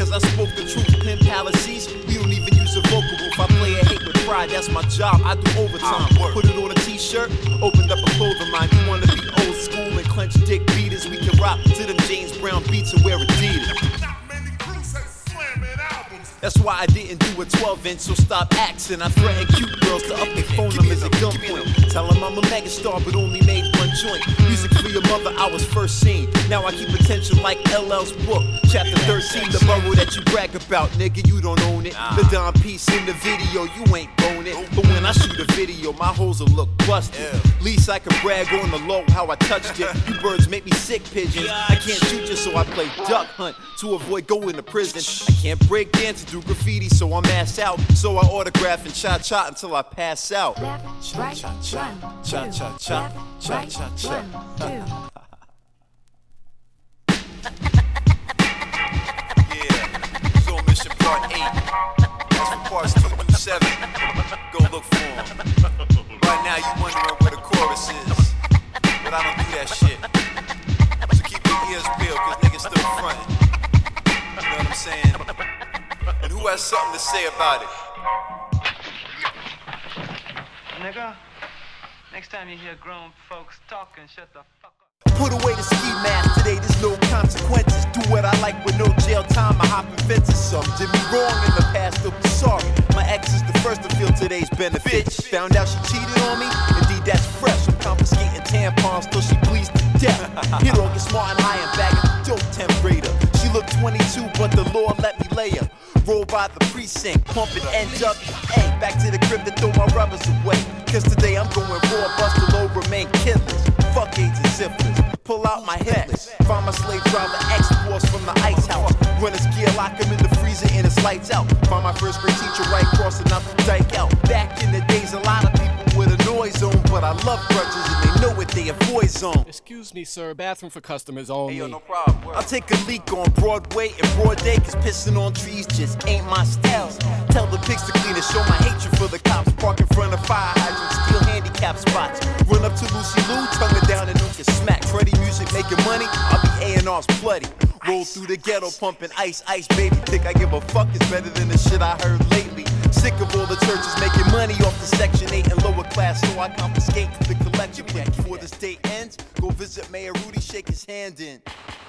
Cause I spoke the truth, Pin Palaces, we don't even use a vocal booth. I play a hate with pride, that's my job, I do overtime. Put it on a t-shirt, opened up a clothing line. You wanna be old school and clench dick beaters, we can rock to them James Brown beats and wear Adidas. That's why I didn't do a 12-inch, so stop asking. I threaten cute girls to up their phone numbers at gunpoint. Tell them I'm a megastar, but only made one joint. Music for your mother, I was first seen. Now I keep attention like LL's book. Chapter 13, the borough that you brag about. Nigga, you don't own it. The Don piece in the video, you ain't bone it. But when I shoot a video, my hoes will look busted. Least I can brag on the low how I touched it. You birds make me sick, pigeons. I can't shoot you, so I play duck hunt to avoid going to prison. I can't break dance and do graffiti, so I'm ass out. So I autograph and cha-cha until I pass out. Left, right, cha-cha, cha-cha-cha, cha-cha-cha. Yeah, so mission part 8. That's for parts 2 through 7. Go look for them. Right now you wondering where the chorus is, but I don't do that shit. So keep your ears peeled, cause niggas still frontin'. You know what I'm saying? And who has something to say about it? Nigga, next time you hear grown folks talking, shut the fuck up. Put away the ski mask today, there's no consequences. Do what I like with no jail time, I hop in fences. Some did me wrong in the past, they'll be sorry. My ex is the first to feel today's benefits. Found out she cheated on me, indeed that's fresh. I'm confiscating tampons till she bleeds to death. Hit on get smart and high and bagging dope 10th grader. She looked 22, but the Lord let me lay her. Roll by the precinct, pumping NWA. Back to the crib to throw my rubbers away. Cause today I'm going raw, bust the low, remain killers. Fuck AIDS and syphilis, pull out my hitless. Find my slave driver exports from the ice house. Run his gear, lock him in the freezer and it's lights out. Find my first grade teacher right crossing out the dike out. Back in the days, a lot of people with a noise zone, but I love grudges and they know what they avoid zone. Excuse me, sir, bathroom for customers only. Hey, yo, no problem. I'll take a leak on Broadway and broad day, cause pissing on trees just ain't my style. Tell the pigs to clean it, show my hatred for the cops. Park in front of fire hydrants, steal handicap spots. Run up to Lucy Lou, tongue her down and don't get smacked. Freddie music making money, I'll be A&R's bloody. Roll through the ghetto pumping ice, ice, baby. Think I give a fuck is better than the shit I heard lately. Sick of all the churches making money off the Section 8 and lower class, so I confiscate the collection plate. Before this day ends, go visit Mayor Rudy, shake his hand in.